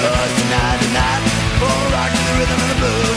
Tonight, tonight, oh, rock to the rhythm of the blues.